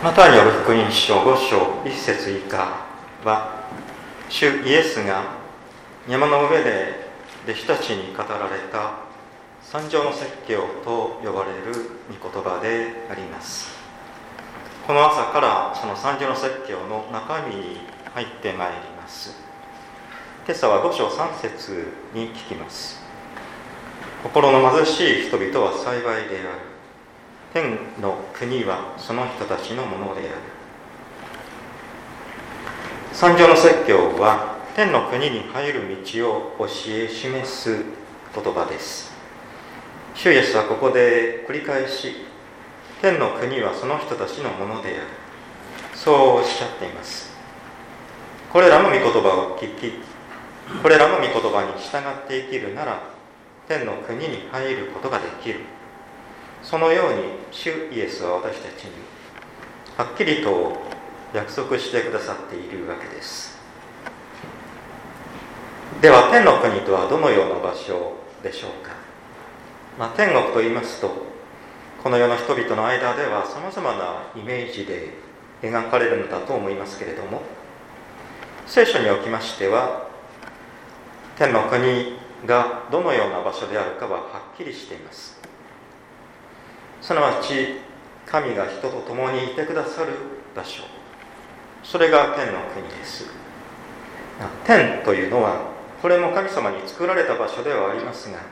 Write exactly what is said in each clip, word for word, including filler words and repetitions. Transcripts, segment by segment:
マタイによる福音書ご章いち節以下は、主イエスが山の上で弟子たちに語られた三条の説教と呼ばれる御言葉であります。この朝からその三条の説教の中身に入ってまいります。今朝はご章さん節に聞きます。心の貧しい人々は幸いである。天の国はその人たちのものである。三条の説教は天の国に入る道を教え示す言葉です。主イエスはここで繰り返し、天の国はその人たちのものである、そうおっしゃっています。これらの御言葉を聞き、これらの御言葉に従って生きるなら、天の国に入ることができる。そのように主イエスは私たちにはっきりと約束してくださっているわけです。では天の国とはどのような場所でしょうか。まあ、天国と言いますと、この世の人々の間ではさまざまなイメージで描かれるのだと思いますけれども、聖書におきましては天の国がどのような場所であるかははっきりしています。すなわち神が人と共にいてくださる場所、それが天の国です。天というのはこれも神様に作られた場所ではありますが、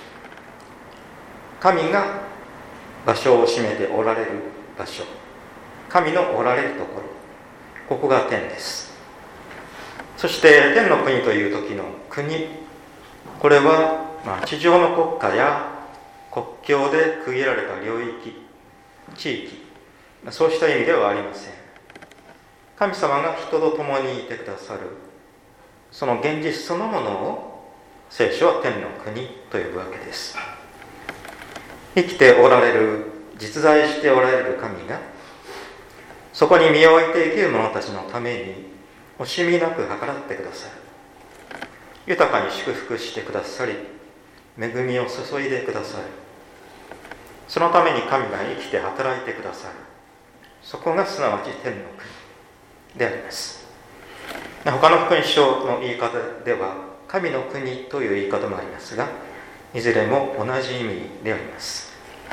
神が場所を占めておられる場所、神のおられるところ、ここが天です。そして天の国という時の国、これはまあ地上の国家や国境で区切られた領域、地域、そうした意味ではありません。神様が人と共にいてくださる、その現実そのものを聖書は天の国と呼ぶわけです。生きておられる、実在しておられる神が、そこに身を置いて生きる者たちのために惜しみなく計らってくださる。豊かに祝福してくださり、恵みを注いでくださる。そのために神が生きて働いてくださる。そこがすなわち天の国であります。他の福音書の言い方では神の国という言い方もありますが、いずれも同じ意味であります。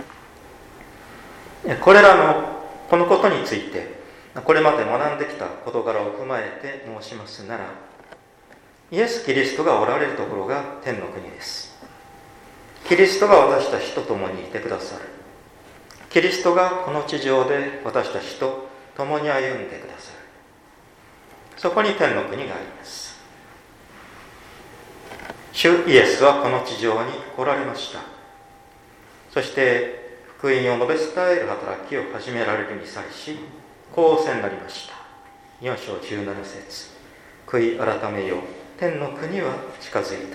これらのこのことについてこれまで学んできた事柄を踏まえて申しますなら、イエス・キリストがおられるところが天の国です。キリストが私たちと共にいてくださる。キリストがこの地上で私たちと共に歩んでくださる。そこに天の国があります。主イエスはこの地上に来られました。そして福音を述べ伝える働きを始められるに際し、こうおせになりました。よん章じゅうなな節、悔い改めよ、天の国は近づいた。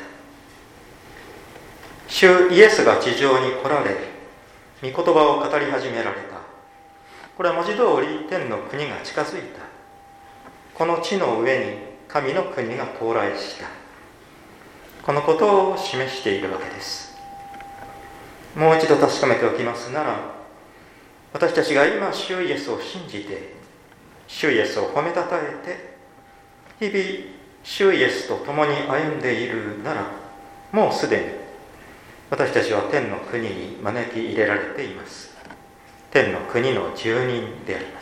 主イエスが地上に来られ、御言葉を語り始められた。これは文字通り天の国が近づいた。この地の上に神の国が到来した。このことを示しているわけです。もう一度確かめておきますなら、私たちが今主イエスを信じて、主イエスを褒めたたえて、日々主イエスと共に歩んでいるなら、もうすでに私たちは天の国に招き入れられています。天の国の住人であります。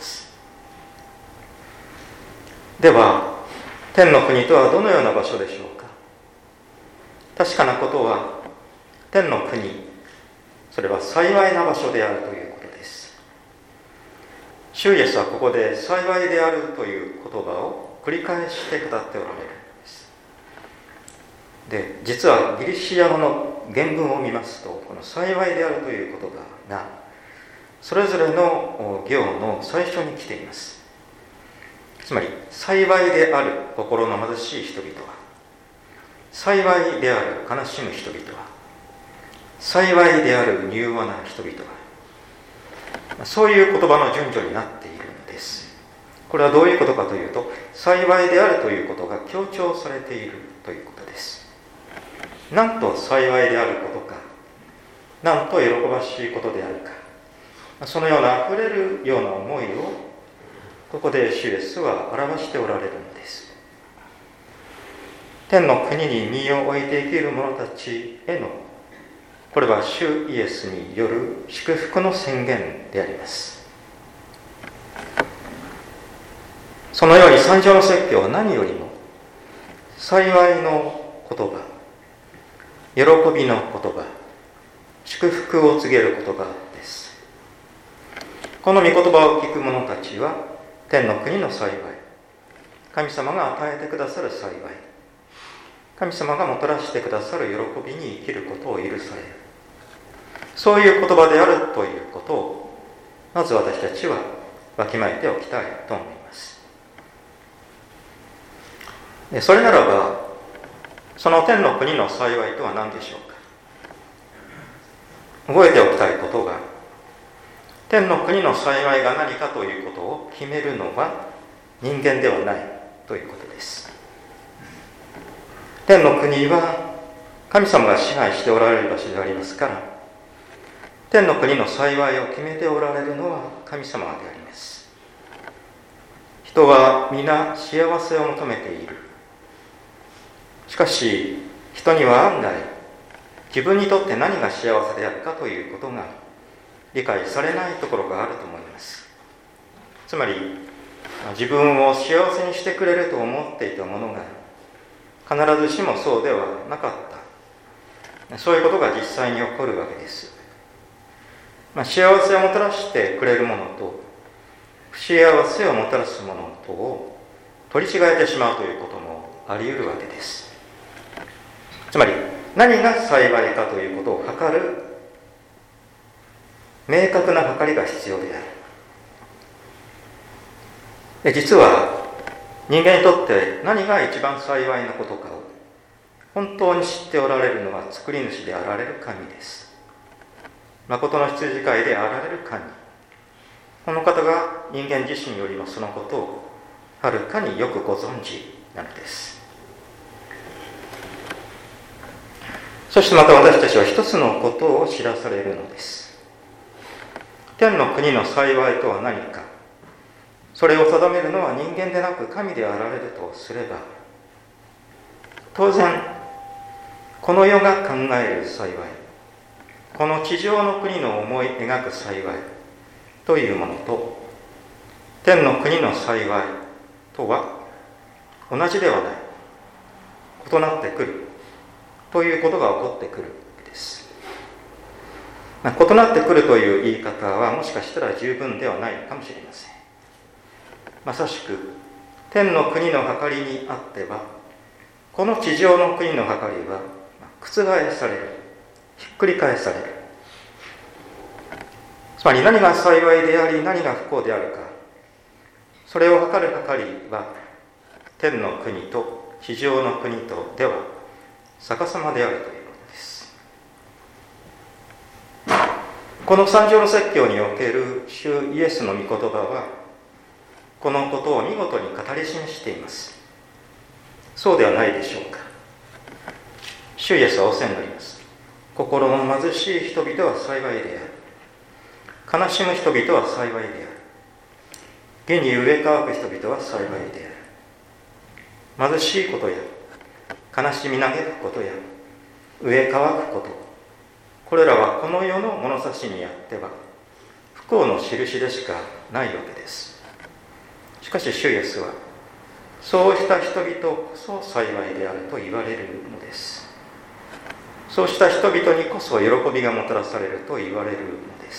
では、天の国とはどのような場所でしょうか。確かなことは、天の国、それは幸いな場所であるということです。主イエスはここで幸いであるという言葉を繰り返して語っておられるんです。で、実はギリシア語の原文を見ますと、この幸いであるという言葉がそれぞれの行の最初に来ています。つまり、幸いである心の貧しい人々は、幸いである悲しむ人々は、幸いである柔和な人々は、そういう言葉の順序になっているのです。これはどういうことかというと、幸いであるということが強調されているということです。なんと幸いであることか、なんと喜ばしいことであるか、そのようなあふれるような思いをここで主イエスは表しておられるのです。天の国に身を置いて生きる者たちへの、これは主イエスによる祝福の宣言であります。そのように三条の説教は何よりも幸いの言葉、喜びの言葉、祝福を告げる言葉です。この御言葉を聞く者たちは天の国の幸い、神様が与えてくださる幸い、神様がもたらしてくださる喜びに生きることを許される、そういう言葉であるということをまず私たちはわきまえておきたいと思います。それならば、その天の国の幸いとは何でしょうか。覚えておきたいことが、天の国の幸いが何かということを決めるのは人間ではないということです。天の国は神様が支配しておられる場所でありますから、天の国の幸いを決めておられるのは神様であります。人は皆幸せを求めている。しかし人には案外自分にとって何が幸せであるかということが理解されないところがあると思います。つまり自分を幸せにしてくれると思っていたものが必ずしもそうではなかった、そういうことが実際に起こるわけです。まあ、幸せをもたらしてくれるものと不幸せをもたらすものとを取り違えてしまうということもあり得るわけです。つまり何が幸いかということを測る明確な測りが必要である。実は人間にとって何が一番幸いなことかを本当に知っておられるのは作り主であられる神です。誠の羊飼いであられる神、この方が人間自身よりもそのことをはるかによくご存知なのです。そしてまた私たちは一つのことを知らされるのです。天の国の幸いとは何か、それを定めるのは人間でなく神であられるとすれば、当然この世が考える幸い、この地上の国の思い描く幸いというものと天の国の幸いとは同じではない、異なってくるということが起こってくるわけです。まあ、異なってくるという言い方はもしかしたら十分ではないかもしれません。まさしく天の国の計りにあっては、この地上の国の計りは覆される、ひっくり返される。つまり何が幸いであり何が不幸であるか、それを測る計りは天の国と地上の国とでは逆さまであるということです。この三条の説教における主イエスの御言葉はこのことを見事に語り示しています。そうではないでしょうか。主イエスは仰せになります。心の貧しい人々は幸いである。悲しむ人々は幸いである。義に飢え渇く人々は幸いである。貧しいことや悲しみ嘆くことや飢え渇くこと、これらはこの世の物差しにあっては不幸の印でしかないわけです。しかし主イエスはそうした人々こそ幸いであると言われるのです。そうした人々にこそ喜びがもたらされると言われるのです。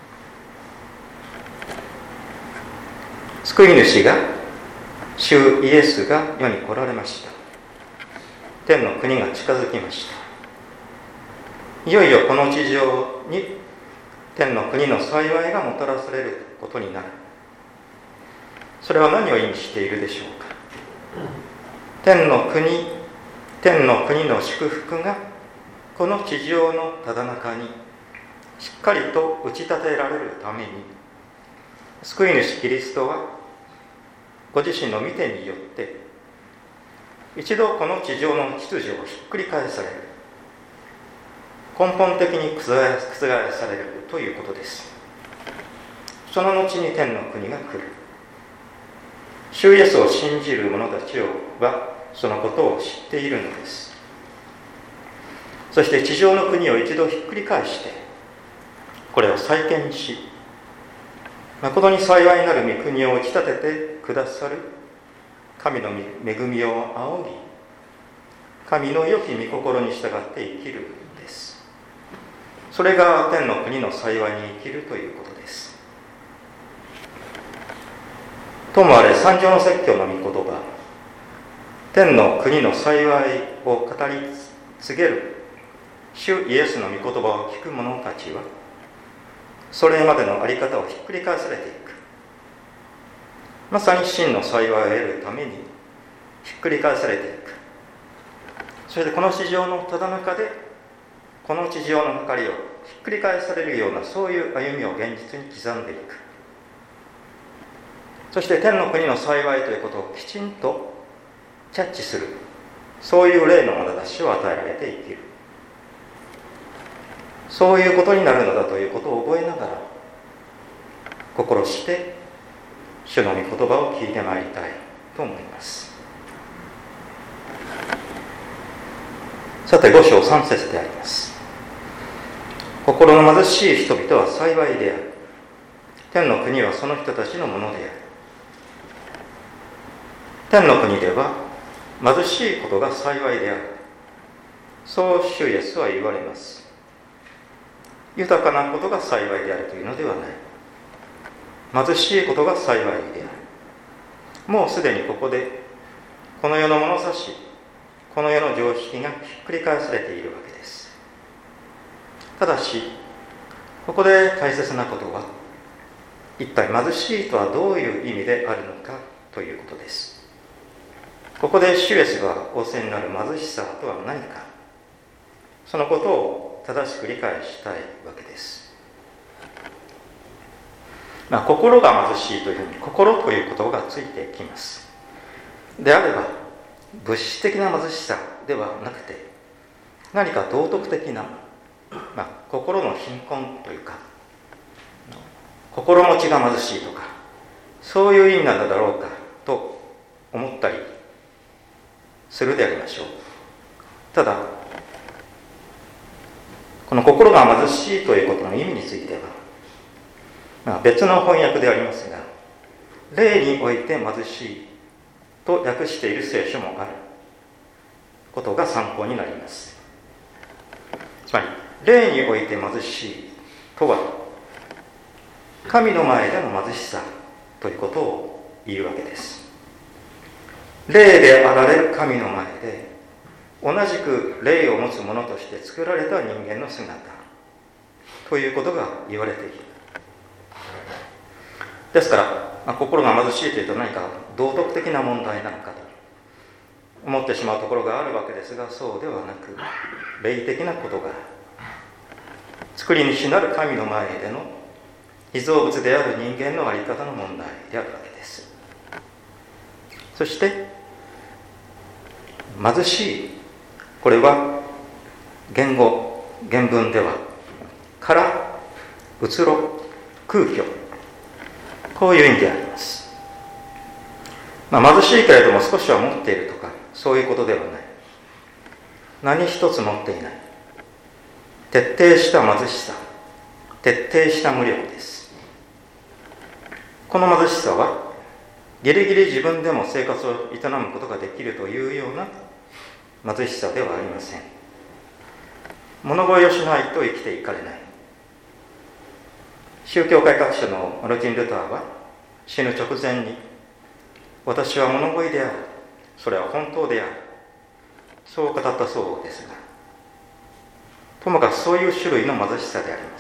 救い主が、主イエスが世に来られました。天の国が近づきました。いよいよこの地上に天の国の幸いがもたらされることになる。それは何を意味しているでしょうか。天の国、天の国の祝福がこの地上のただ中にしっかりと打ち立てられるために、救い主キリストはご自身の御手によって一度この地上の秩序をひっくり返される、根本的に覆されるということです。その後に天の国が来る。 主イエスを信じる者たちはそのことを知っているのです。そして地上の国を一度ひっくり返してこれを再建し、誠に幸いなる御国を打ち立ててくださる神の恵みを仰ぎ、神の良き御心に従って生きるのです。それが天の国の幸いに生きるということです。ともあれ三条の説教の御言葉、天の国の幸いを語り告げる主イエスの御言葉を聞く者たちは、それまでの在り方をひっくり返されていく。まさに真の幸いを得るためにひっくり返されていく。それでこの地上のただ中でこの地上の光をひっくり返されるような、そういう歩みを現実に刻んでいく。そして天の国の幸いということをきちんとキャッチする、そういう霊の眼差しを与えられて生きる。そういうことになるのだということを覚えながら、心して主の御言葉を聞いてまいりたいと思います。さて、五章三節であります。心の貧しい人々は幸いである。天の国はその人たちのものである。天の国では貧しいことが幸いである。そう主イエスは言われます。豊かなことが幸いであるというのではない。貧しいことが幸いである。もうすでにここでこの世の物差し、この世の常識がひっくり返されているわけです。ただしここで大切なことは、一体貧しいとはどういう意味であるのかということです。ここで主イエスが仰せになる貧しさとは何か、そのことを正しく理解したいわけです。まあ、心が貧しいというふうに心という言葉がついてきます。であれば物質的な貧しさではなくて、何か道徳的な、まあ、心の貧困というか、心持ちが貧しいとか、そういう意味なのだろうかと思ったりするでありましょう。ただこの心が貧しいということの意味については、まあ、別の翻訳でありますが、霊において貧しいと訳している聖書もあることが参考になります。つまり霊において貧しいとは、神の前での貧しさということを言うわけです。霊であられる神の前で同じく霊を持つ者として作られた人間の姿ということが言われている。ですから、まあ、心が貧しいというと何か道徳的な問題なのかと思ってしまうところがあるわけですが、そうではなく、霊的なことが作り主なる神の前での被造物である人間の在り方の問題であるわけです。そして貧しい、これは言語原文ではからうつろ空虚、こういう意味であります。まあ、貧しいけれども少しは持っているとか、そういうことではない。何一つ持っていない、徹底した貧しさ、徹底した無力です。この貧しさはギリギリ自分でも生活を営むことができるというような貧しさではありません。物乞いをしないと生きていかれない。宗教改革者のマルティン・ルターは死ぬ直前に、私は物乞いである、それは本当である、そう語ったそうですが、ともかくそういう種類の貧しさであります。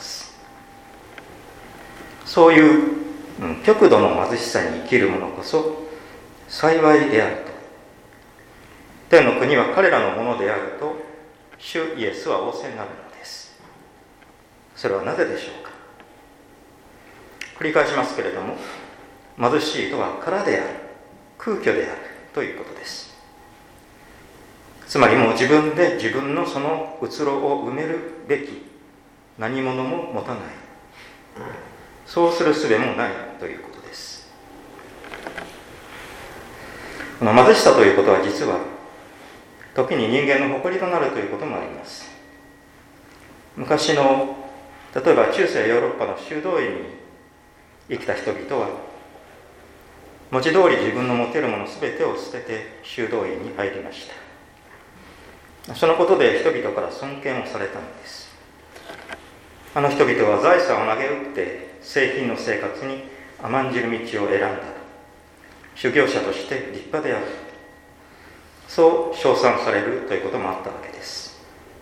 そういう、うん、極度の貧しさに生きる者こそ幸いであると、天の国は彼らのものであると主イエスは仰せになるのです。それはなぜでしょうか。繰り返しますけれども、貧しいとは空である、空虚であるということです。つまりもう自分で自分のそのうつろを埋めるべき何者も持たない、そうする術もないということです。 この貧しさということは実は時に人間の誇りとなるということもあります。昔の例えば中世ヨーロッパの修道院に生きた人々は文字通り自分の持てるものすべてを捨てて修道院に入りました。そのことで人々から尊敬をされたのです。あの人々は財産を投げ打って清貧の生活に甘んじる道を選んだ。修行者として立派である。そう称賛されるということもあったわけです。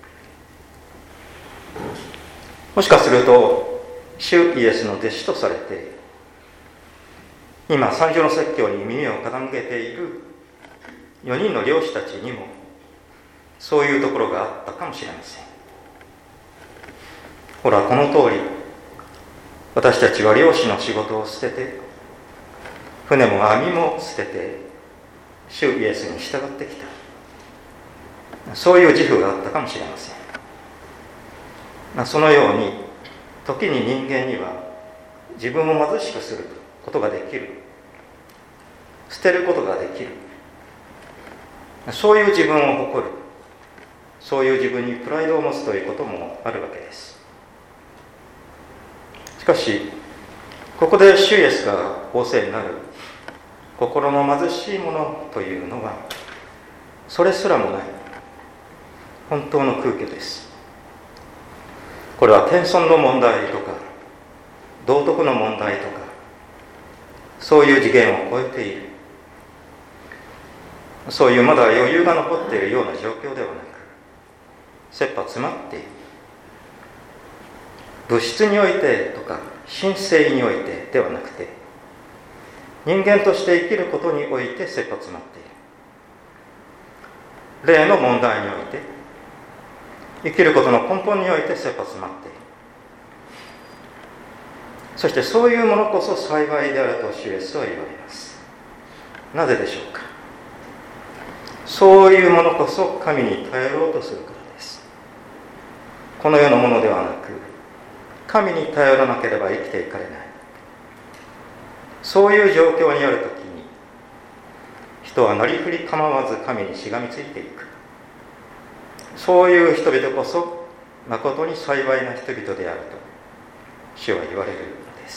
もしかすると主イエスの弟子とされて今三条の説教に耳を傾けているよにんの漁師たちにもそういうところがあったかもしれません。ほら、この通り私たちは漁師の仕事を捨てて船も網も捨てて主イエスに従ってきた。そういう自負があったかもしれません。そのように時に人間には自分を貧しくすることができる、捨てることができる、そういう自分を誇る、そういう自分にプライドを持つということもあるわけです。しかしここで主イエスが仰せになる心の貧しいものというのはそれすらもない本当の空虚です。これは謙遜の問題とか道徳の問題とかそういう次元を超えている、そういうまだ余裕が残っているような状況ではなく切羽詰まっている。物質においてとか神性においてではなくて人間として生きることにおいて切羽詰まっている。霊の問題において生きることの根本において切羽詰まっている。そしてそういうものこそ幸いであると主イエスは言われます。なぜでしょうか。そういうものこそ神に頼ろうとするからです。この世のものではなく神に頼らなければ生きていかれない。そういう状況にあるときに人はなりふり構わず神にしがみついていく。そういう人々こそ誠に幸いな人々であると主は言われるのです。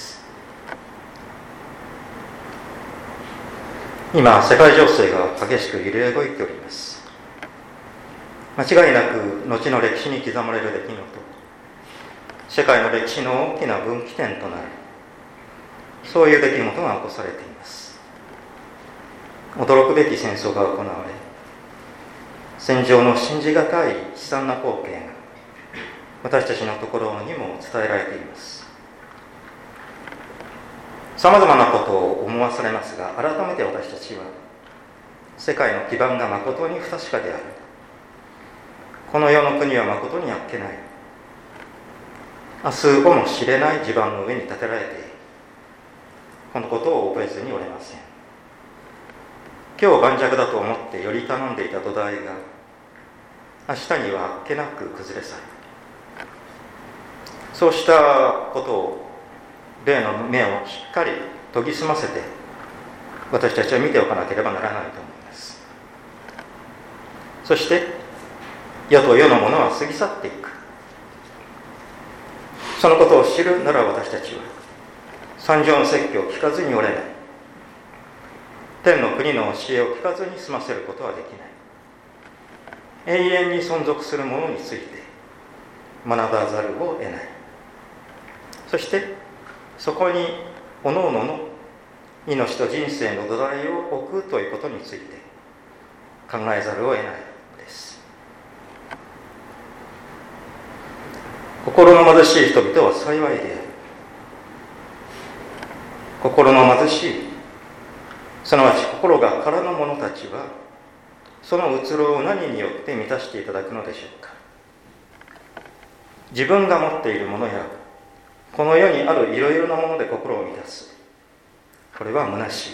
今世界情勢が激しく揺れ動いております。間違いなく後の歴史に刻まれる出来事、世界の歴史の大きな分岐点となる、そういう出来事が起こされています。驚くべき戦争が行われ、戦場の信じがたい悲惨な光景が私たちのところにも伝えられています。さまざまなことを思わされますが、改めて私たちは世界の基盤が誠に不確かである、この世の国は誠にあっけない、明日をも知れない地盤の上に建てられている、このことを覚えずにおれません。今日盤石だと思ってより頼んでいた土台が明日にはあっけなく崩れ去る。そうしたことを霊の目をしっかり研ぎ澄ませて私たちは見ておかなければならないと思います。そして世と世のものは過ぎ去っていく。そのことを知るなら私たちは三条の説教を聞かずにおれない、天の国の教えを聞かずに済ませることはできない、永遠に存続するものについて学ばざるを得ない。そしてそこに各々の命と人生の土台を置くということについて考えざるを得ないのです。心の貧しい人々は幸いである。心の貧しい、すなわち心が空の者たちはそのうつろを何によって満たしていただくのでしょうか。自分が持っているものやこの世にあるいろいろなもので心を満たす、これは虚しい。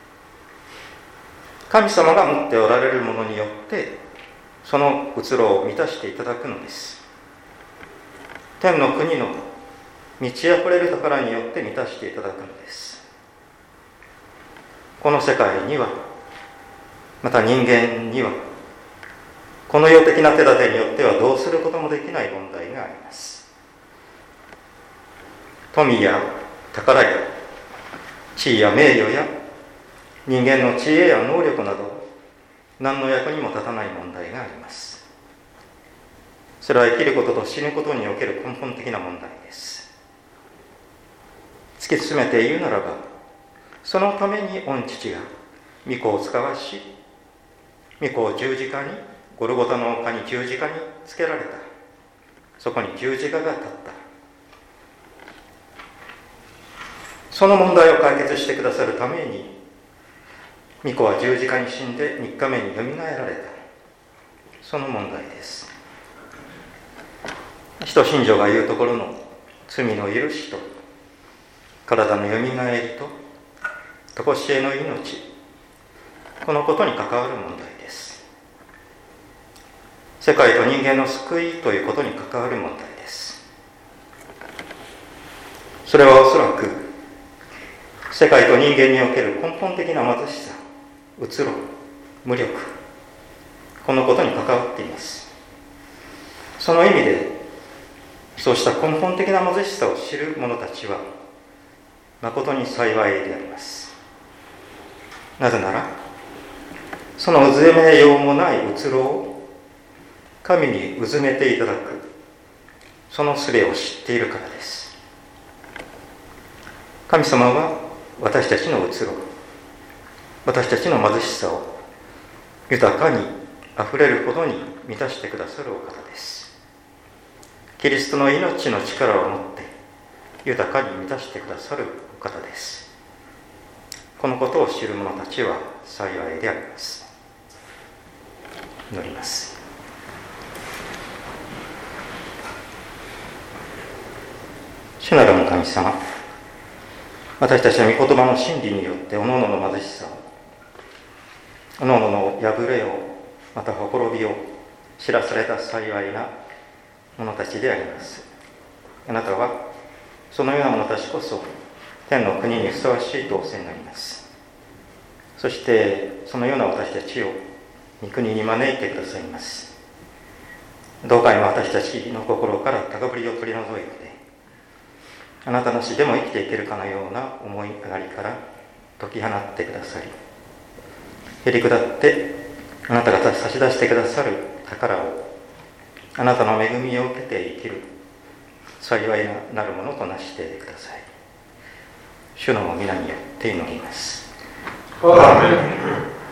神様が持っておられるものによってそのうつろを満たしていただくのです。天の国の満ち溢れる宝によって満たしていただくのです。この世界にはまた人間にはこの世的な手立てによってはどうすることもできない問題があります。富や宝や地位や名誉や人間の知恵や能力など何の役にも立たない問題があります。それは生きることと死ぬことにおける根本的な問題です。突き詰めて言うならば、そのために御父が御子を使わし、御子を十字架に、ゴルゴタの丘に十字架につけられた。そこに十字架が立った。その問題を解決してくださるために、御子は十字架に死んでみっかめによみがえられた。その問題です。使徒信条が言うところの罪の許しと体のよみがえりと常しえの命、このことに関わる問題です。世界と人間の救いということに関わる問題です。それはおそらく世界と人間における根本的な貧しさ、うつろ、無力、このことに関わっています。その意味でそうした根本的な貧しさを知る者たちは誠に幸いであります。なぜならそのうずめようもないうつろを神にうずめていただくその術を知っているからです。神様は私たちのうつろ、私たちの貧しさを豊かにあふれるほどに満たしてくださるお方です。キリストの命の力を持って豊かに満たしてくださるお方です。このことを知る者たちは幸いであります。祈ります。主なる神様、私たちは御言葉の真理によっておのおのの貧しさを、おのおのの破れを、またほころびを知らされた幸いな者たちであります。あなたはそのような者たちこそ天の国にふさわしいとおせになります。そしてそのような私たちを御国に招いてくださいます。どうか今私たちの心から高ぶりを取り除いて、あなたなしでも生きていけるかのような思い上がりから解き放ってくださり、へり下ってあなたが差し出してくださる宝を、あなたの恵みを受けて生きる幸いなるものとなしてください。主の皆によって祈ります。アーメン。